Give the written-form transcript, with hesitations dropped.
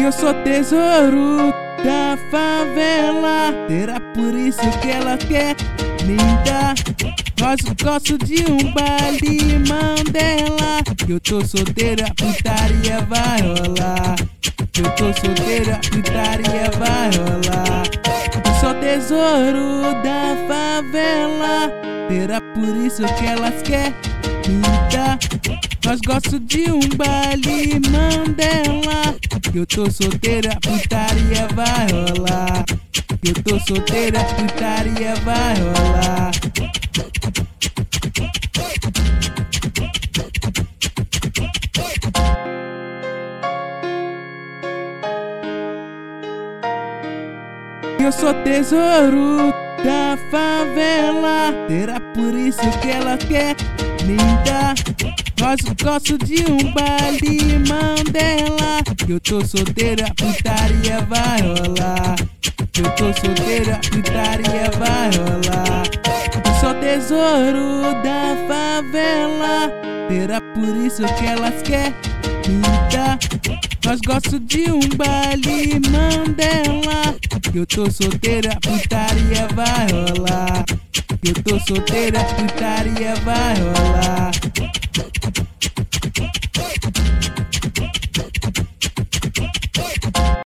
Eu sou tesouro da favela, será por isso que ela quer me dar. Gosto de um baile Mandela. Eu tô solteira, putaria vai rolar. Eu tô solteira, putaria vai rolar. Eu sou tesouro da favela, será por isso que elas querem me dar. Gosto de um baile Mandela. Eu tô solteira, putaria vai rolar. Eu tô solteira, putaria vai rolar. Eu sou tesouro da favela, será por isso que ela quer me dar. Gosto de um baile Mandela. Eu tô solteira, putaria vai rolar. Eu tô solteira, putaria vai rolar. Eu sou tesouro da favela, será por isso que elas querem me dar. Gosto de um baile Mandela. Eu tô solteira, putaria vai rolar. Eu tô solteira, putaria vai rolar.